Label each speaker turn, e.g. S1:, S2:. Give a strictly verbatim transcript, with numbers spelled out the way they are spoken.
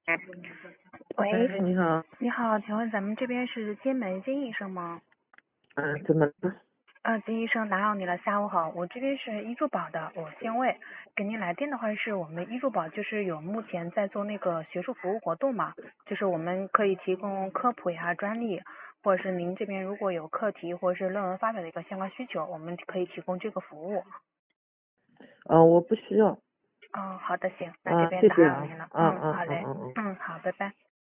S1: 喂，
S2: 哎，你好。
S1: 你好，请问咱们这边是金门金医生吗？
S2: 嗯，怎么了？
S1: 呃，金医生打扰你了，下午好，我这边是医助宝的，我姓魏，给您来电的话是我们医助宝就是有目前在做那个学术服务活动嘛，就是我们可以提供科普呀、专利，或者是您这边如果有课题或者是论文发表的一个相关需求，我们可以提供这个服务。
S2: 嗯，我不需要。
S1: 哦，好的，行，那这
S2: 啊，
S1: 边打
S2: 谢谢啊。
S1: 扰您了，
S2: 啊
S1: 嗯，
S2: 啊
S1: 好嘞，
S2: 啊啊啊。
S1: 嗯，好，拜拜。